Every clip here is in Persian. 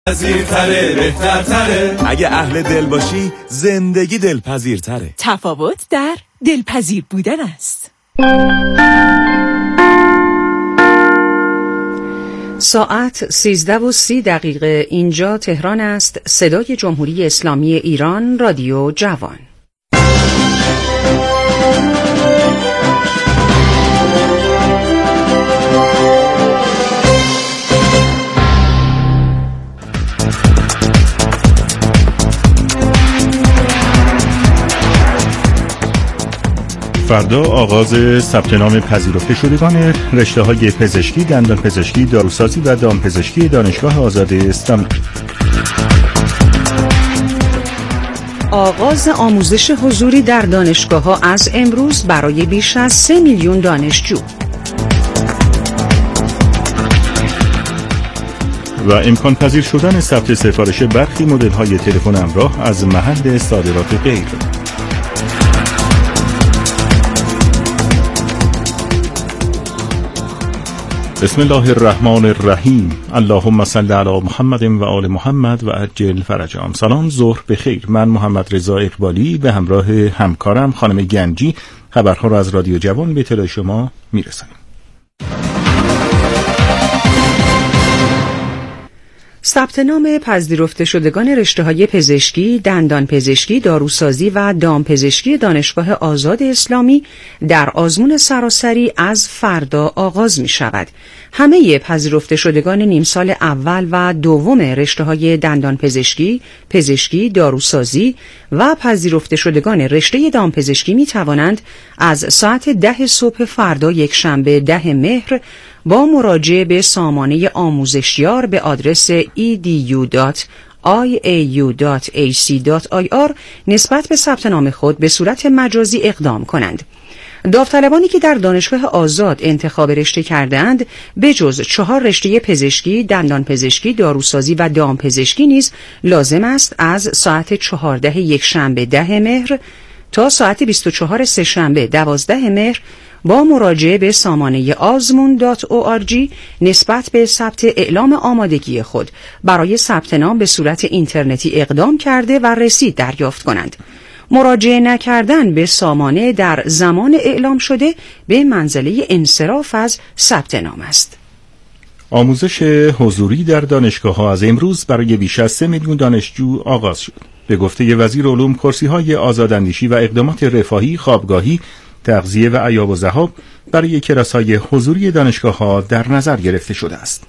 پذیرتره بهترتره. اگه اهل دل باشی زندگی دلپذیرتره. تفاوت در دلپذیر بودن است. ساعت 13:30 اینجا تهران است. صدای جمهوری اسلامی ایران، رادیو جوان. فردا آغاز ثبت نام پذیرفته شدگان رشته‌های پزشکی، دندانپزشکی، داروسازی و دامپزشکی دانشگاه آزاد اسلامی. آغاز آموزش حضوری در دانشگاه‌ها از امروز برای بیش از 3 میلیون دانشجو. و امکان پذیر شدن ثبت سفارش برخی مدل‌های تلفن همراه از محل صادرات غیر. بسم الله الرحمن الرحیم. اللهم صل علی محمد و آل محمد و عجل فرجهم. سلام، ظهر بخیر. من محمد رضا اقبالی به همراه همکارم خانم گنجی خبرها را از رادیو جوان به اطلاع شما میرسانیم. ثبت نام پذیرفته شدگان رشته‌های پزشکی، دندانپزشکی، داروسازی و دامپزشکی دانشگاه آزاد اسلامی در آزمون سراسری از فردا آغاز می شود. همه پذیرفته شدگان نیم سال اول و دوم رشته‌های دندانپزشکی، پزشکی، داروسازی و پذیرفته شدگان رشته دامپزشکی می توانند از ساعت 10 صبح فردا یکشنبه 10 مهر با مراجعه به سامانه آموزشیار به آدرس edu.iau.ac.ir نسبت به ثبت نام خود به صورت مجازی اقدام کنند. داوطلبانی که در دانشگاه آزاد انتخاب رشته کردند به جز 4 رشته پزشکی، دندانپزشکی، داروسازی و دامپزشکی نیز لازم است از ساعت 14 یکشنبه 10 مهر تا ساعت 24 سه‌شنبه 12 مهر با مراجعه به سامانه azmun.org نسبت به ثبت اعلام آمادگی خود برای ثبت نام به صورت اینترنتی اقدام کرده و رسید دریافت کنند. مراجعه نکردن به سامانه در زمان اعلام شده به منزله انصراف از ثبت نام است. آموزش حضوری در دانشگاه‌ها از امروز برای بیش از 3 میلیون دانشجو آغاز شد. به گفته وزیر علوم، کرسی‌های آزاداندیشی و اقدامات رفاهی، خوابگاهی، تغذیه و عیاب و ذهاب برای کلاس‌های حضوری دانشگاه‌ها در نظر گرفته شده است.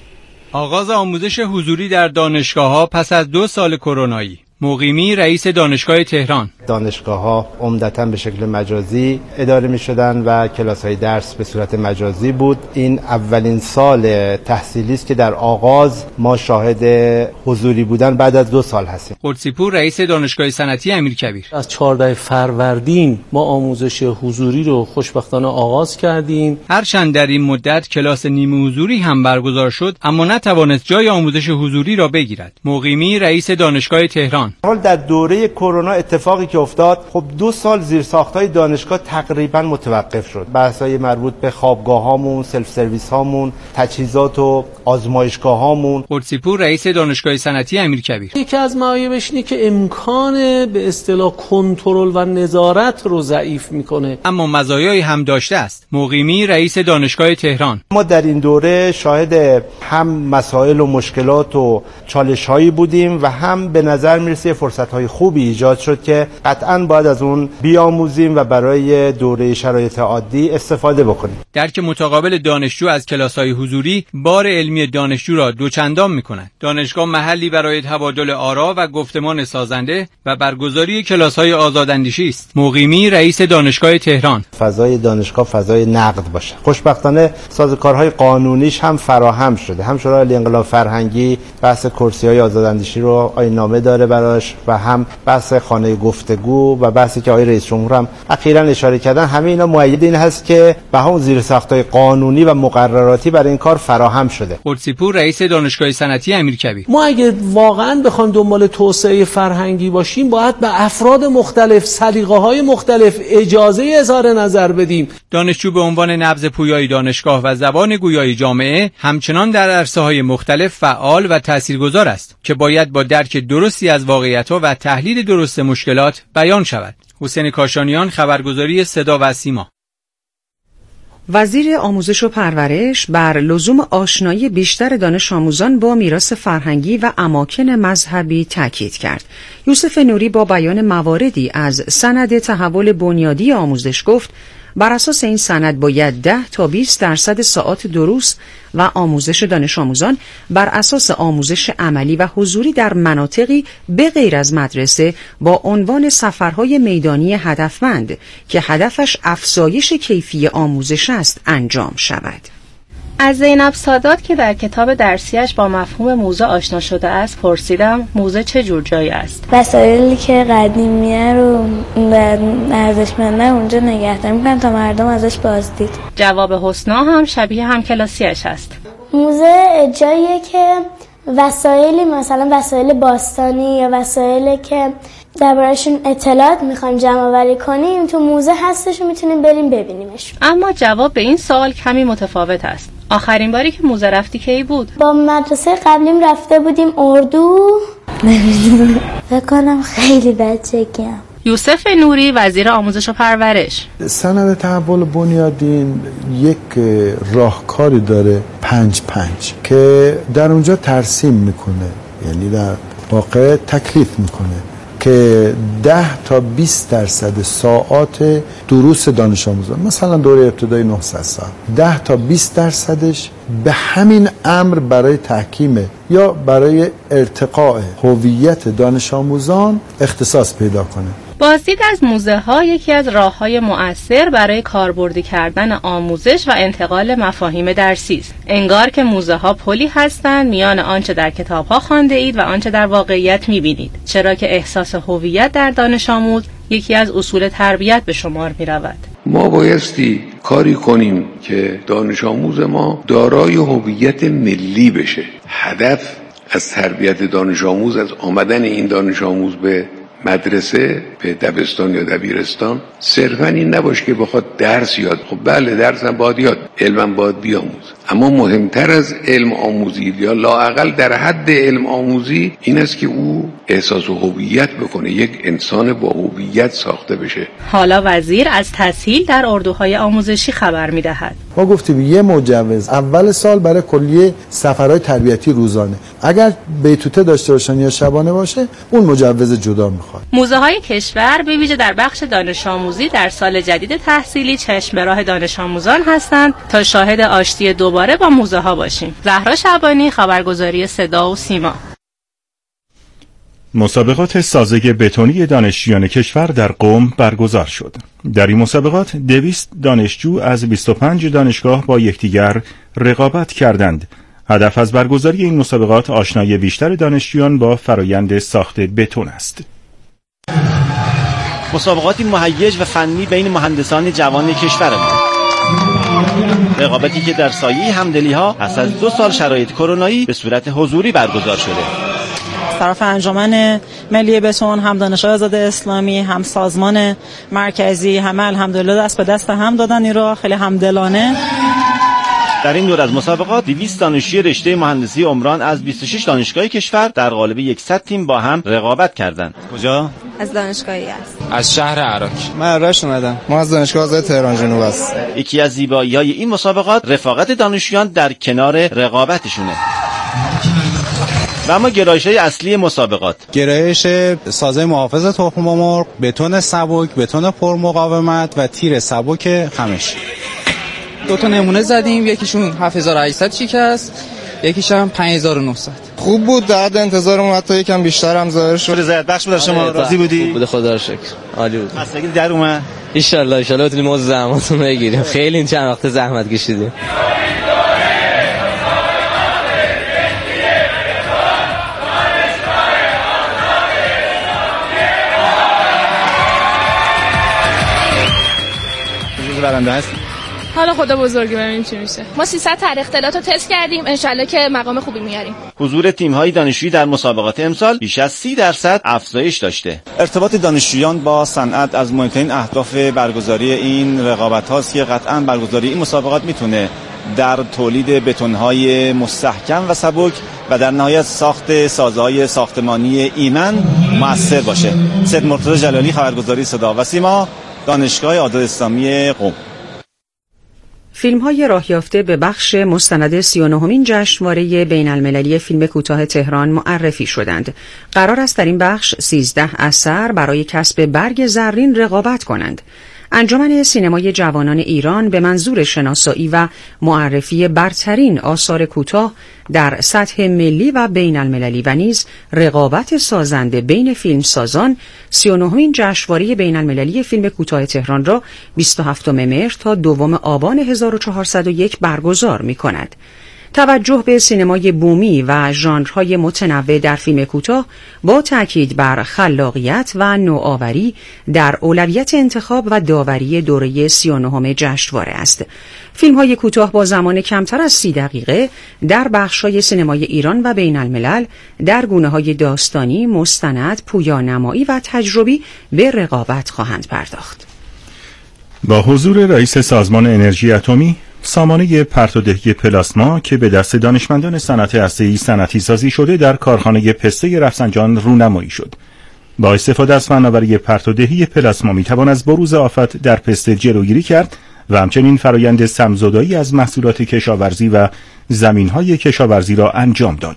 آغاز آموزش حضوری در دانشگاه‌ها پس از 2 سال کرونایی. مقیمی، رئیس دانشگاه تهران: دانشگاه‌ها عمدتاً به شکل مجازی اداره می‌شدند و کلاس‌های درس به صورت مجازی بود. این اولین سال تحصیلی است که در آغاز ما شاهد حضوری بودن بعد از 2 سال هستیم. قدسی‌پور، رئیس دانشگاه صنعتی امیرکبیر: از 14 فروردین ما آموزش حضوری رو خوشبختانه آغاز کردیم. هرچند در این مدت کلاس نیمه حضوری هم برگزار شد، اما نتوانست جای آموزش حضوری را بگیرد. مقیمی، رئیس دانشگاه تهران: حال در دوره کرونا اتفاقی که افتاد، خب 2 سال زیرساخت‌های دانشگاه تقریبا متوقف شد. بحث‌های مربوط به خوابگاه‌هامون، سلف سرویس هامون، تجهیزات و آزمایشگاه‌هامون. قدسی‌پور، رئیس دانشگاه صنعتی امیرکبیر: یکی از معایبش اینه که امکان به اصطلاح کنترل و نظارت رو ضعیف میکنه، اما مزایایی هم داشته است. مقیمی، رئیس دانشگاه تهران: ما در این دوره شاهد هم مسائل و مشکلات و چالش‌هایی بودیم و هم به نظر میرسه فرصت‌های خوبی ایجاد شد که قطعاً باید از اون بیاموزیم و برای دوره شرایط عادی استفاده بکنیم. درک متقابل دانشجو از کلاس‌های حضوری بار علمی دانشجو را دوچندان می‌کند. دانشگاه محلی برای تبادل آرا و گفتمان سازنده و برگزاری کلاس‌های آزاداندیشی است. مقیمی، رئیس دانشگاه تهران: فضای دانشگاه فضای نقد باشه. خوشبختانه سازوکارهای قانونیش هم فراهم شده. هم شورای انقلاب فرهنگی بحث کرسی‌های آزاداندیشی رو آیین‌نامه داره براش و هم بحث خانه گفته گفتگو و بحثی که آقای رئیس جمهور هم اخیراً اشاره کردن، همه اینا مؤید این هست که به همون زیرساخت‌های قانونی و مقرراتی برای این کار فراهم شده. قدسی‌پور رئیس دانشگاه صنعتی امیرکبیر: ما اگه واقعاً بخوایم دنبال توسعه فرهنگی باشیم باید به افراد مختلف، سلیقه‌های مختلف اجازه اظهار نظر بدیم. دانشجو به عنوان نبض پویای دانشگاه و زبان گویای جامعه همچنان در عرصه‌های مختلف فعال و تاثیرگذار است که باید با درک درستی از واقعیت‌ها و تحلیل درست مشکلات بیان شود. حسین کاشانیان، خبرگزاری صدا و سیما. وزیر آموزش و پرورش بر لزوم آشنایی بیشتر دانش آموزان با میراث فرهنگی و اماکن مذهبی تاکید کرد. یوسف نوری با بیان مواردی از سند تحول بنیادی آموزش گفت بر اساس این سند باید 10 تا 20% ساعات دروس و آموزش دانش آموزان بر اساس آموزش عملی و حضوری در مناطقی به غیر از مدرسه با عنوان سفرهای میدانی هدفمند که هدفش افزایش کیفی آموزش است انجام شود. از زینب سادات که در کتاب درسیش با مفهوم موزه آشنا شده است پرسیدم موزه چه جور جایی است؟ وسایلی که قدیمیه رو و ارزشمنده اونجا نگهداری میکنن تا مردم ازش بازدید. جواب حسنا هم شبیه همکلاسیش است. موزه جاییه که وسایلی مثلا وسایل باستانی یا وسایلی که درباره‌شون اطلاعات میخوایم جمع آوری کنیم تو موزه هستش و میتونیم بریم ببینیمش. اما جواب به این سوال کمی متفاوت است. آخرین باری که موزه رفتی کی بود؟ با مدرسه قبلیم رفته بودیم اردو. نمیدونم، فکر کنم خیلی بچگیم. یوسف نوری وزیر آموزش و پرورش: سند تحول بنیادین یک راهکاری داره 5-5 که در اونجا ترسیم میکنه، یعنی در واقع تکلیف میکنه که 10 تا 20% ساعات دروس دانش آموزان، مثلا دوره ابتدایی 900 ساعت، 10 تا 20%ش به همین امر برای تحکیم یا برای ارتقاء هویت دانش آموزان اختصاص پیدا کنه. بازدید از موزه ها یکی از راه‌های مؤثر برای کاربردی کردن آموزش و انتقال مفاهیم درسی است. انگار که موزه ها پلی هستند میان آنچه در کتاب ها خوانده اید و آنچه در واقعیت می‌بینید، چرا که احساس هویت در دانش آموز یکی از اصول تربیت به شمار می‌رود. ما بایستی کاری کنیم که دانش آموز ما دارای هویت ملی بشه. هدف از تربیت دانش آموز، از آمدن این دانش آموز به مدرسه، به دبستان یا دبیرستان، صرفا این نباشه که بخواد درس یاد. خب بله، درس هم باید یاد، علم هم باید بیاموز، اما مهمتر از علم آموزی یا لااقل در حد علم آموزی این است که او احساس هویت بکنه، یک انسان با هویت ساخته بشه. حالا وزیر از تسهیل در اردوهای آموزشی خبر می‌دهد. ما گفتیم یه مجوز اول سال برای کلیه سفرهای تربیتی روزانه، اگر بیتوته داشته باشن یا شبانه باشه اون مجوز جدا میخواد. موزه‌های کشور به ویژه در بخش دانش آموزی در سال جدید تحصیلی چشم به راه دانش آموزان هستند تا شاهد آشتی دوباره با موزه‌ها باشیم. زهرا شعبانی، خبرگزاری صدا و سیما. مسابقات سازه بتونی دانشجویان کشور در قم برگزار شد. در این مسابقات 200 دانشجو از 25 دانشگاه با یکدیگر رقابت کردند. هدف از برگزاری این مسابقات آشنایی بیشتر دانشجویان با فرایند ساخت بتون است. مسابقاتی مهیج و فنی بین مهندسان جوان کشور ما. رقابتی که در سایه همدلی‌ها پس از 2 سال شرایط کرونایی به صورت حضوری برگزار شده. طرف انجمن ملی بتون، هم دانشگاه آزاد اسلامی، هم سازمان مرکزی، همه الحمدلله دست به دست هم دادن این رو خیلی همدلانه. در این دور از مسابقات 200 دانشجوی رشته مهندسی عمران از 26 دانشگاه کشور در قالب 100 تیم با هم رقابت کردند. کجا؟ از دانشگاهی است. از شهر عراق. من رشت اومدم. ما از دانشگاه آزاد تهران جنوب است. یکی از زیبایی‌های این مسابقات رفاقت دانشجویان در کنار رقابتشونه. و اما گرایش‌های اصلی مسابقات: گرایش سازه محافظ تخم مرغ، بتون سبک، بتون پرمقاومت و تیر سبک خمش. 2 تا نمونه زدیم، یکیشون 7800 شکست، یکیش هم 5900. خوب بود، در انتظارمون حتی یکم بیشتر هم ظاهر شد. رضایت بخش بود. شما راضی بودی؟ خوب بود، خدا رو شکر. عالی بود. خستگی در اومد؟ ان شاء الله بتونیم موضوع زحماتون رو بگیریم. خیلی این چند وقت زحمت کشیدیم. آینده هست؟ حالا خدا بزرگی، ببینیم چی میشه. ما 300 طرح اختلاط رو تست کردیم، انشالله که مقام خوبی میاریم. حضور تیم‌های دانشجویی در مسابقات امسال بیش از 30% افزایش داشته. ارتباط دانشجویان با صنعت از مهمترین اهداف برگزاری این رقابت‌هاست که قطعاً برگزاری این مسابقات میتونه در تولید بتون‌های مستحکم و سبک و در نهایت ساخت سازه‌های ساختمانی ایمن مؤثر باشه. سید مرتضی جلالی، خبرگزاری صدا و سیما، دانشگاه آزاد اسلامی قم. فیلم‌های راه یافته به بخش مستند 39مین جشنواره بین‌المللی فیلم کوتاه تهران معرفی شدند. قرار است در این بخش 13 اثر برای کسب برگ زرین رقابت کنند. انجمن سینمای جوانان ایران به منظور شناسایی و معرفی برترین آثار کوتاه در سطح ملی و بین المللی و نیز رقابت سازنده بین فیلمسازان 39مین جشنواره بین المللی فیلم کوتاه تهران را 27 مهر تا 2 آبان 1401 برگزار می کند. توجه به سینمای بومی و ژانرهای متنوع در فیلم کوتاه با تاکید بر خلاقیت و نوآوری در اولویت انتخاب و داوری دوره 39 جشنواره است. فیلم‌های کوتاه با زمان کمتر از 30 دقیقه در بخش‌های سینمای ایران و بین الملل در گونه‌های داستانی، مستند، پویانمایی و تجربی به رقابت خواهند پرداخت. با حضور رئیس سازمان انرژی اتمی، سامانه پرتودهی پلاسما که به دست دانشمندان صنعت هسته‌ای صنعتی سازی شده در کارخانه پسته رفسنجان رونمایی شد. با استفاده از فناوری پرتودهی پلاسما میتوان از بروز آفت در پسته جلوگیری کرد و همچنین فرایند سم‌زدایی از محصولات کشاورزی و زمین‌های کشاورزی را انجام داد.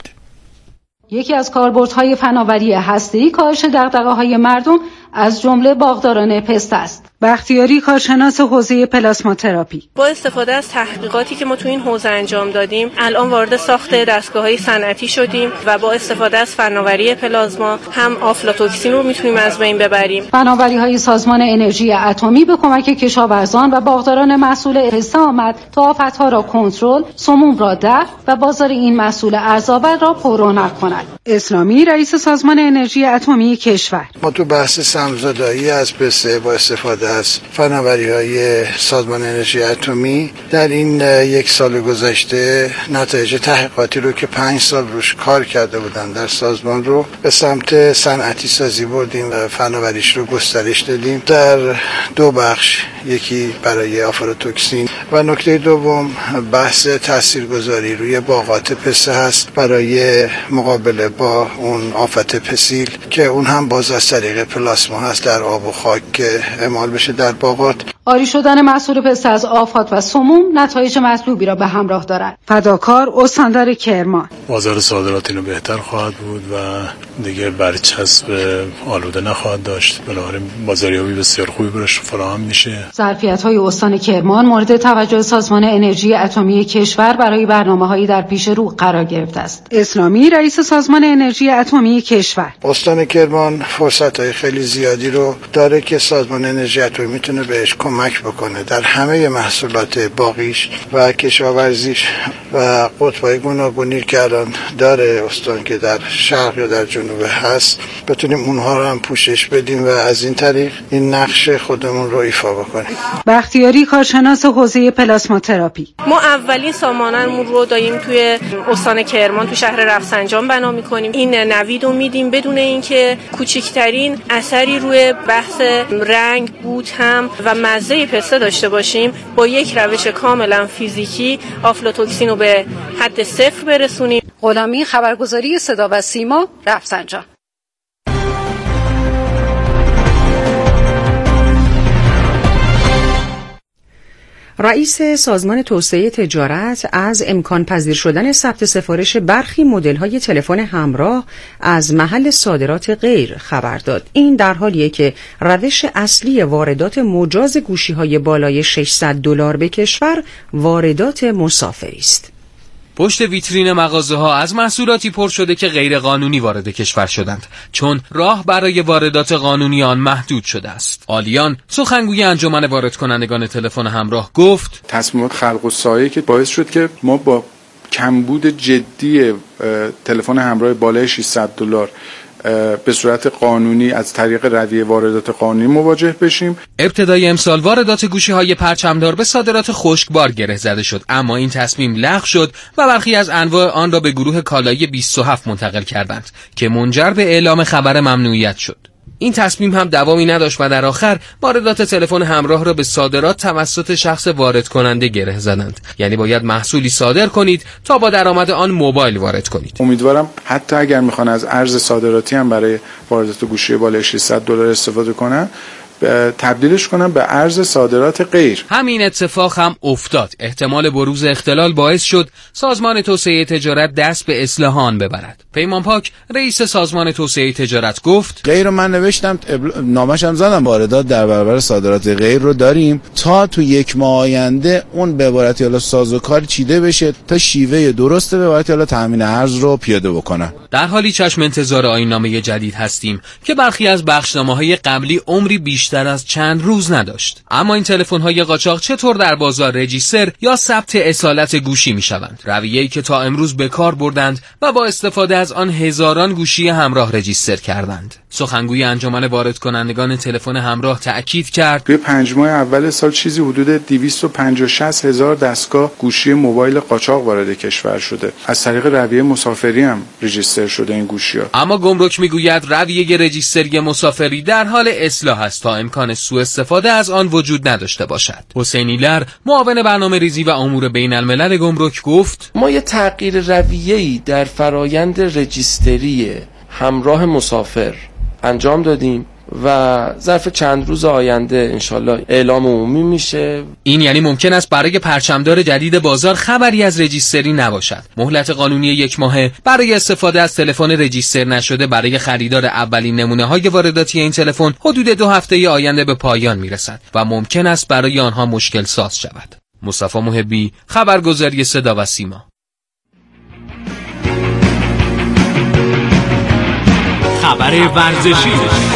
یکی از کاربردهای فناوری هسته‌ای کاهش دغدغه‌های مردم از جمله باغداران پسته است. بختیاری، کارشناس حوزه پلاسما تراپی: با استفاده از تحقیقاتی که ما تو این حوزه انجام دادیم، الان وارد ساخت دستگاه‌های صنعتی شدیم و با استفاده از فناوری پلاسما هم آفلاتوکسین رو میتونیم از بین ببریم. فناوری‌های سازمان انرژی اتمی به کمک کشاورزان و باغداران محصول پسته آمد تا آفت‌ها را کنترل، سموم را دفع و بازار این محصول ارزآور را پررونق کند. اسلامی، رئیس سازمان انرژی اتمی کشور: ما تو بحث سم‌زدایی از پسته با استفاده از فناوری‌های سازمان انرژی اتمی در این 1 سال گذشته نتایج تحقیقاتی رو که 5 سال روش کار کرده بودن در سازمان رو به سمت صنعتی سازی بردیم و فناوریش رو گسترش دادیم در 2 بخش، یکی برای آفلاتوکسین و نکته دوم بحث تاثیرگذاری روی باغات پسته هست برای مقابله با اون آفت پسیل که اون هم باز از طریق پلاسما هست در آب و خاک که اعمال بشه در باغات. عاری شدن محصول پسته از آفات و سموم نتایج مطلوبی را به همراه دارد. فداکار، استاندار کرمان: بازار صادرات اینو بهتر خواهد بود و دیگه برچسب آلوده نخواهد داشت، بنابراین بازاریابی بسیار خوبی براش فراهم میشه. ظرفیت‌های استان کرمان مورد توجه سازمان انرژی اتمی کشور برای برنامه‌هایی در پیش رو قرار گرفته است. اسلامی، رئیس سازمان انرژی اتمی کشور: استان کرمان فرصت‌های خیلی زیادی رو داره که سازمان انرژی اتمی میتونه بهش کمک بکنه در همه محصولات باغیش و کشاورزیش و قطب‌های گوناگونی که الان داره استان که در شرق یا در جنوب هست، بتونیم اونها رو هم پوشش بدیم و از این طریق این نقش خودمون رو ایفا بکنیم. بختیاری، کارشناس حوزه پلاسما تراپی: ما اولین سامانمون رو داریم توی استان کرمان تو شهر رفسنجان بنا می‌کنیم. این نوید رو میدیم بدون اینکه کوچکترین اثری روی بحث رنگ، بود هم و مزه پسته داشته باشیم. با یک روش کاملا فیزیکی آفلاتوکسین رو به حد 0 برسونیم. غلامی، خبرگزاری صدا و سیما، رفسنجان. رئیس سازمان توسعه تجارت از امکان پذیر شدن ثبت سفارش برخی مدل‌های تلفن همراه از محل صادرات غیر خبر داد. این در حالیه که روش اصلی واردات مجاز گوشی‌های بالای $600 به کشور واردات مسافری است. پشت ویترین مغازه‌ها از محصولاتی پر شده که غیر قانونی وارد کشور شدند، چون راه برای واردات قانونی آن محدود شده است. آلیان، سخنگوی انجمن وارد کنندگان تلفن همراه، گفت تصمیمات خلق و سایه که باعث شد که ما با کمبود جدی تلفن همراه بالای $600 به صورت قانونی از طریق رویه واردات قانونی مواجه بشیم. ابتدای امسال واردات گوشی‌های پرچمدار به صادرات خشکبار گره زده شد، اما این تصمیم لغو شد و برخی از انواع آن را به گروه کالایی 27 منتقل کردند که منجر به اعلام خبر ممنوعیت شد. این تصمیم هم دوامی نداشت و در آخر واردات تلفن همراه را به صادرات توسط شخص وارد کننده گره زدند. یعنی باید محصولی صادر کنید تا با درآمد آن موبایل وارد کنید. امیدوارم حتی اگر میخوان از ارز صادراتی هم برای واردات گوشی بالای $600 استفاده کنن، تبدیلش کنن به ارز صادرات غیر. همین اتفاق هم افتاد. احتمال بروز اختلال باعث شد سازمان توسعه تجارت دست به اصلاح آن ببرد. پیمان پاک رئیس سازمان توسعه تجارت گفت: غیر رو من نوشتم، نامش هم زدم، واردات در برابر صادرات غیر رو داریم تا تو یک ماه آینده اون به عبارتی حالا سازوکار چیده بشه تا شیوه درست به عبارتی حالا تامین ارز رو پیاده بکنن. در حالی چشم انتظار آیین‌نامه جدید هستیم که برخی از بخشنامه‌های قبلی عمری بیشتر از چند روز نداشت. اما این تلفن‌های قاچاق چطور در بازار رجیستر یا ثبت اصالت گوشی می‌شوند؟ رویه‌ای که تا امروز به کار بردند و با استفاده از آن هزاران گوشی همراه رجیستر کردند. سخنگوی انجمن وارد کنندگان تلفن همراه تأکید کرد توی 5 ماه اول سال چیزی حدود 250-260 هزار دستگاه گوشی موبایل قاچاق وارد کشور شده. از طریق رویه مسافری هم رجیستر شده این گوشی‌ها. اما گمرک میگوید رویه رجیستری مسافری در حال اصلاح است تا امکان سوء استفاده از آن وجود نداشته باشد. حسینی لر، معاون برنامه‌ریزی و امور بین‌الملل گمرک گفت: ما یه تغییر رویه‌ای در فرایند رجیستری همراه مسافر انجام دادیم و ظرف چند روز آینده انشالله اعلام عمومی میشه. این یعنی ممکن است برای پرچمدار جدید بازار خبری از رجیستری نباشد. مهلت قانونی 1 ماهه برای استفاده از تلفن رجیستر نشده برای خریدار اولین نمونه‌های وارداتی این تلفن حدود 2 هفته آینده به پایان میرسد و ممکن است برای آنها مشکل ساز شود. مصطفی محبی، خبرگزاری صدا و سیما. خبر ورزشی.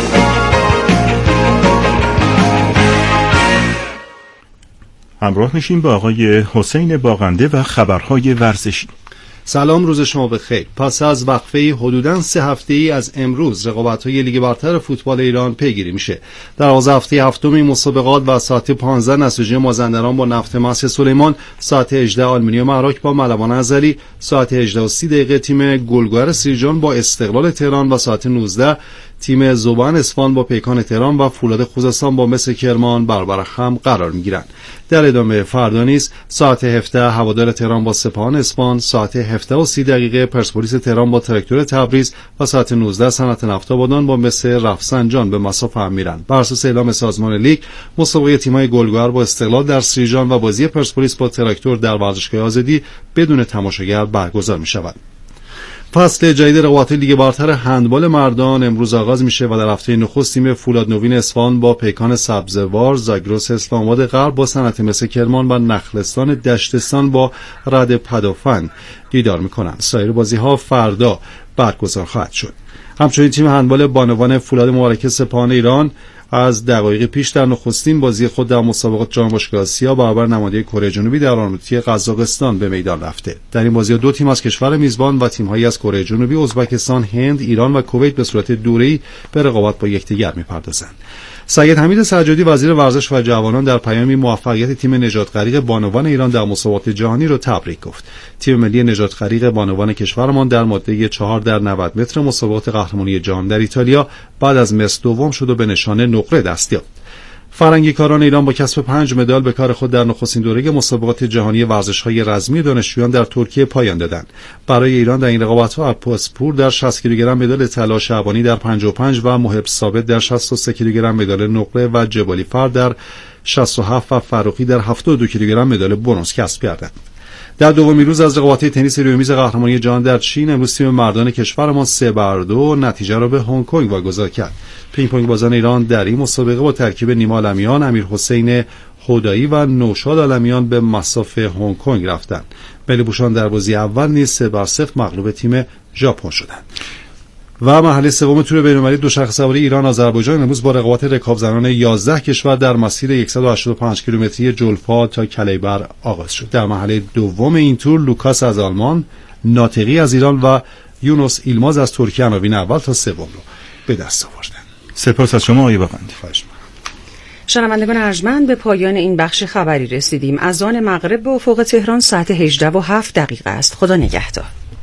همراه میشیم با آقای حسین باغنده و خبرهای ورزشی. سلام، روز شما بخیر. پس از وقفه حدوداً 3 هفته‌ای از امروز رقابت‌های لیگ برتر فوتبال ایران پیگیری میشه. در هفته هفتم این مسابقات و ساعت 15 نساجی مازندران با نفت مصر سلیمان، ساعت 18 آلومینیوم عراق با ملوان ازلی، ساعت 18:30 تیم گلگهر سیرجان با استقلال تهران و ساعت 19 تیم ذوبان اصفهان با پیکان تهران و فولاد خوزستان با مس کرمان برابر هم قرار میگیرند. در ادامه فردا نیز ساعت 17 هوادار تهران با سپاهان اصفهان، ساعت 17:30 پرسپولیس تهران با تراکتور تبریز و ساعت 19 صنعت نفت آبادان با مس رفسنجان به مساف هم میرند. بر اساس اعلام سازمان لیگ، مسابقه تیم‌های گلگهر با استقلال در سیرجان و بازی پرسپولیس با تراکتور در ورزشگاه آزادی بدون تماشاگر برگزار می‌شود. فصل جدید رقابت لیگ برتر هندبال مردان امروز آغاز میشه و در هفته نخست تیم فولاد نوین اصفهان با پیکان سبزوار، زاگرس اسلام آباد غرب با صنعت مس کرمان و نخلستان دشتستان با رد پدافند دیدار میکنند. سایر بازی‌ها فردا برگزار خواهد شد. همچنین تیم هندبال بانوان فولاد مبارکه سپاهان ایران از دقایق پیش در نخستین بازی خود در مسابقات جام باشگاه آسیا برابر نماینده کره جنوبی در آلماتی قزاقستان به میدان رفته. در این بازی 2 تیم از کشور میزبان و تیم‌هایی از کره جنوبی، ازبکستان، هند، ایران و کویت به صورت دوره‌ای به رقابت با یکدیگر می‌پردازند. سید حمید سجادی وزیر ورزش و جوانان در پیامی موفقیت تیم نجات غریق بانوان ایران در مسابقات جهانی را تبریک گفت. تیم ملی نجات غریق بانوان کشورمان در ماده 4 در 90 متر مسابقات قهرمانی جهان در ایتالیا بعد از مصر دوم شد و به نشانه نقره دست یافت. فرنگیکاران ایران با کسب 5 مدال به کار خود در نخستین دوره مسابقات جهانی ورزش‌های رزمی دانشجویان در ترکیه پایان دادند. برای ایران در این رقابت‌ها عباسپور در 60 کیلوگرم مدال طلا، شعبانی در 55 و محب ثابت در 63 کیلوگرم مدال نقره و جبالی فرد در 67 و فروخی در 72 کیلوگرم مدال برنز کسب کردند. در دومین روز از رقابت‌های تنیس روی میز قهرمانی جهان در چین امروز تیم مردان کشورمان 3-2 نتیجه را به هنگ کنگ واگذار کرد. پینگ پونگ بازان ایران در این مسابقه با ترکیب نیما عالمیان، امیرحسین خدایی و نوشاد عالمیان به مساف هنگ کنگ رفتند. ملی بوشان در بازی اول نیز 3-0 مغلوب تیم ژاپن شدند. و مرحله سوم تور بین‌المللی دوچرخه سواری ایران آذربایجان امروز با رقابت رکاب‌زنان 11 کشور در مسیر 185 کیلومتری جلفا تا کلیبر آغاز شد. در مرحله دوم این تور لوکاس از آلمان، ناطقی از ایران و یونس ایلماز از ترکیه عناوین اول تا سوم رو به دست آوردن. سپاس از شما آقای باقندی. شنوندگان ارجمند، به پایان این بخش خبری رسیدیم. از آن مغرب به افق تهران ساعت 18:07 است. خدا نگهدار.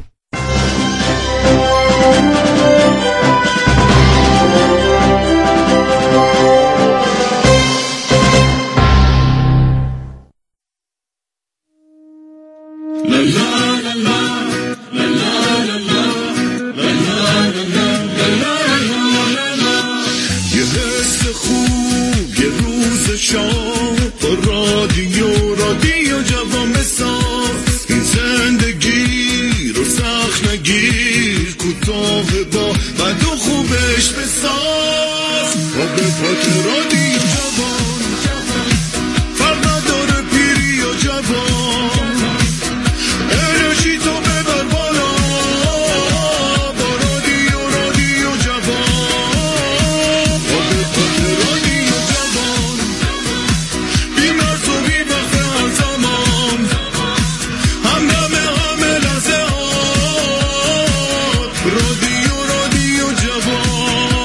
رادیو جوان بساز این زندگی رو سخت نگیر، کوتاه با بد و خوبش بساز با به پات رادیو جوان، فرق نداره پیری و جوان، انرژی تو ببر بالا با رادیو جوان، با به پات رادیو جوان، بی مرز و بی وقت هر زمان، همدم همه لحظه هات، رادیو جوان.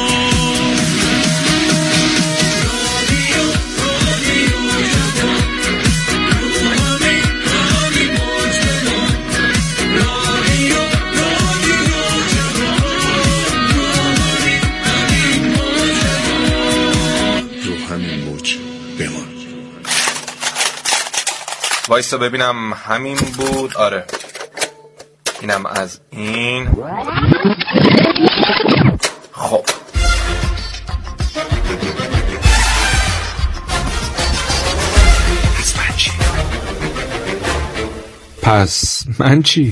وایسا ببینم همین بود. آره اینم از این. خب پس من چی؟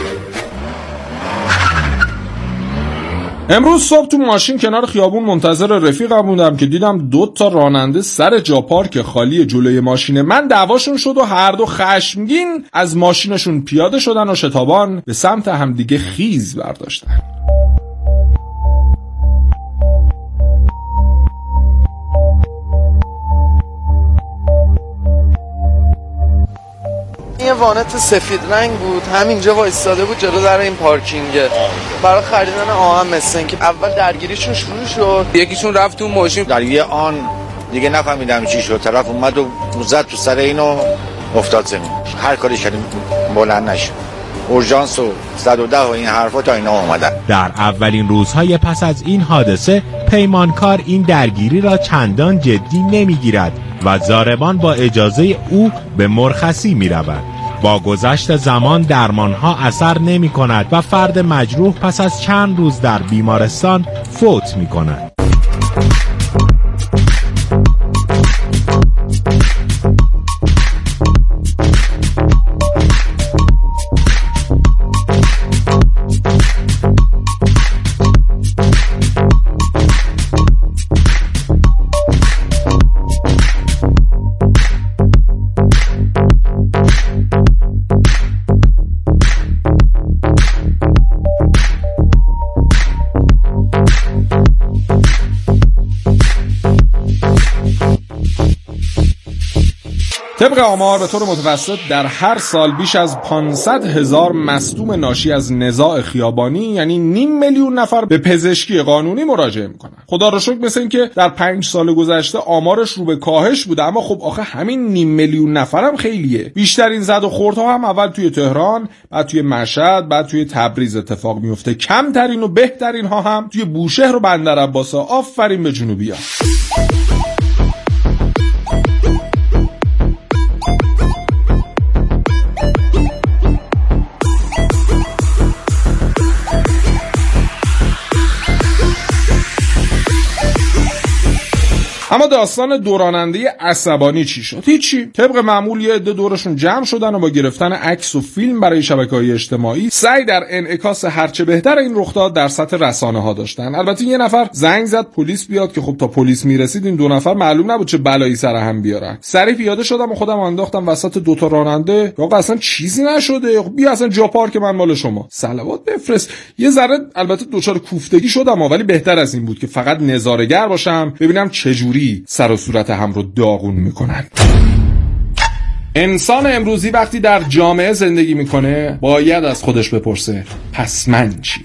امروز صبح تو ماشین کنار خیابون منتظر رفیقم بودم که دیدم 2 راننده سر جا پارک خالی جلوی ماشین من دعواشون شد و هر دو خشمگین از ماشینشون پیاده شدن و شتابان به سمت همدیگه خیز برداشتن. یه وانت سفید رنگ بود، همینجا وایستاده بود جلو در این پارکینگه برای خریدن آهن. مثل که اول درگیریشون شروع شد، یکیشون رفت تو ماشین، در یه آن دیگه نفهمیدم چی شد، طرف اومد و زد تو سر اینو افتاد زمین. هر کاری کردیم بلند نشد، اورژانس و 110 و این حرفا تا اینا اومدن. در اولین روزهای پس از این حادثه پیمانکار این درگیری را چندان جدی نمیگیرد و ضاربان با اجازه او به مرخصی می‌روند. با گذشت زمان درمانها اثر نمی کند و فرد مجروح پس از چند روز در بیمارستان فوت می کند. طبق آمار به طور متوسط در هر سال بیش از 500,000 مصدوم ناشی از نزاع خیابانی یعنی 500,000 نفر به پزشکی قانونی مراجعه میکنن. خدا رو شکر مثل این که در 5 سال گذشته آمارش رو به کاهش بوده، اما خب آخه همین 500,000 نفرم خیلیه. بیشترین زد و خوردها هم اول توی تهران، بعد توی مشهد، بعد توی تبریز اتفاق میفته. کمترین و بهترین ها هم توی بوشهر و بندرعباس. آفرین به جنوبی‌ها. اما داستان دوراننده عصبانی چی شد؟ هیچی. طبق معمول یه عده دورشون جمع شدن و با گرفتن عکس و فیلم برای شبکه‌های اجتماعی سعی در انعکاس هرچه بهتر این رخداد در سطح رسانه‌ها داشتن. البته یه نفر زنگ زد پلیس بیاد که خب تا پلیس میرسید این 2 نفر معلوم نبود چه بلایی سر هم بیارن. سریع پیاده شدم و خودم انداختم وسط 2 راننده. آقا اصلا چیزی نشده، بیا اصلا جا پارک من مال شما. صلوات بفرست. یه ذره البته دچار کوفتگی شدم ولی بهتر از این بود که فقط نظاره‌گر باشم ببینم چه جوری سر و صورت هم رو داغون میکنن. انسان امروزی وقتی در جامعه زندگی میکنه باید از خودش بپرسه پس من چی؟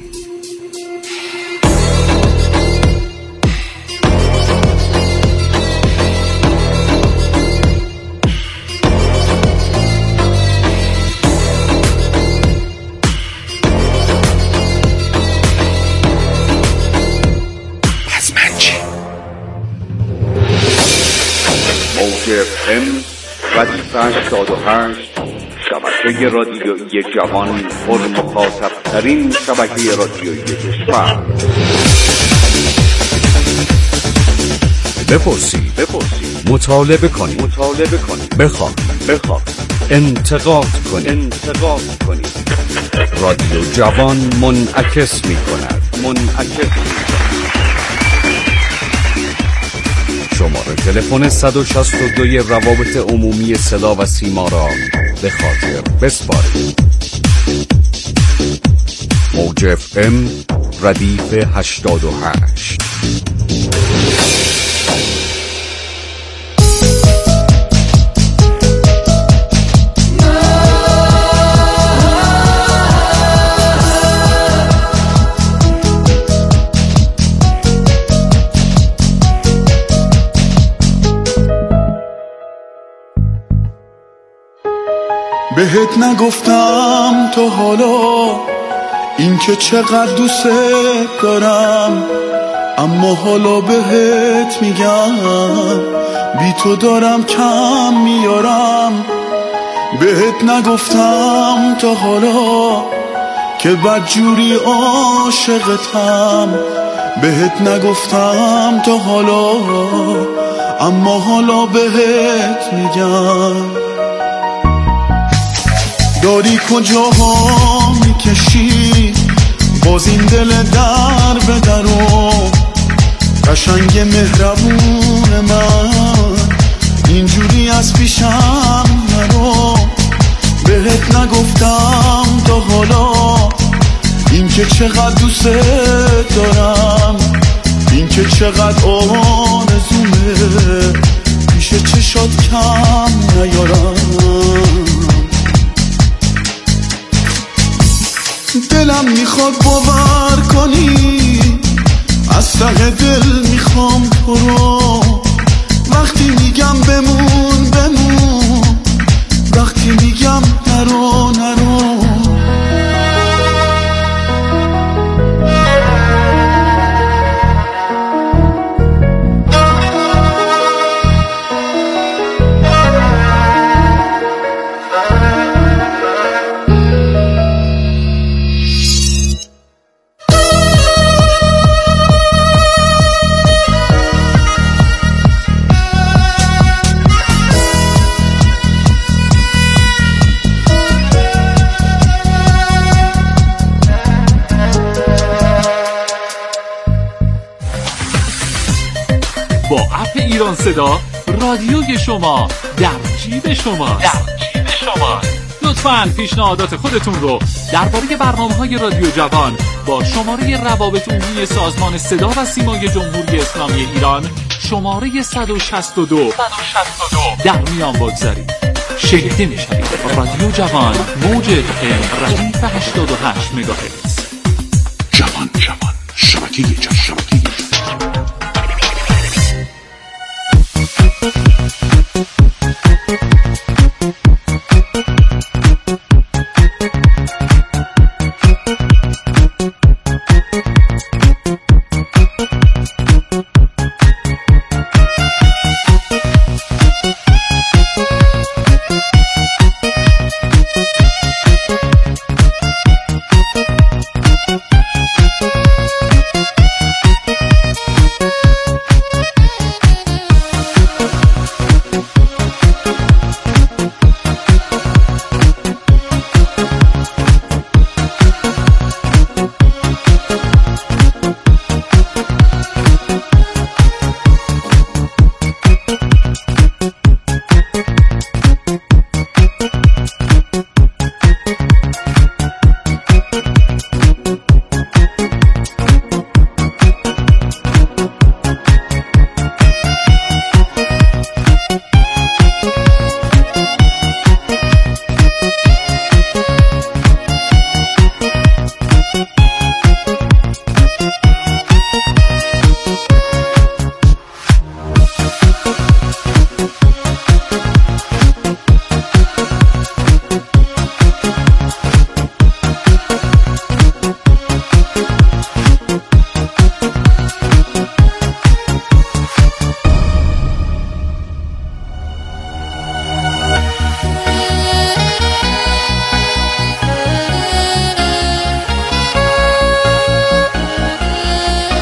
ردیف 88 شبکه رادیویی جوان پرمخاطب ترین شبکه رادیویی کشور. بپرسید، مطالبه کنید، بخواهید، انتقاد کنید. رادیو جوان منعکس می‌کند. شماره تلفن 162 روابط عمومی صدا و سیما را به خاطر بسپارید. موج FM ردیف 88. بهت نگفتم تا حالا این که چقدر دوست دارم، اما حالا بهت میگم بی تو دارم کم میارم. بهت نگفتم تا حالا که بدجوری عاشقتم، بهت نگفتم تا حالا اما حالا بهت میگم. داری کجاها میکشی باز این دل در به درو، قشنگ مهربون من اینجوری از پیشم نرو. بهت نگفتم تا حالا این که چقدر دوست دارم، این که چقدر آرزومه پیش چشات کم نیارم. دلم میخواد باور کنی، از ته دل میخوام تو رو. وقتی میگم بمون بمون، وقتی میگم نرو نرو. با اپ ایران صدا رادیوی شما در جیب شماست. لطفاً پیشنهادات خودتون رو درباره برنامه‌های رادیو جوان با شماره روابط عمومی سازمان صدا و سیمای جمهوری اسلامی ایران شماره 162 در میان بگذارید. شنیده میشوید. رادیو جوان موج FM ردیف 88 مگاهرتز. جوان شبکه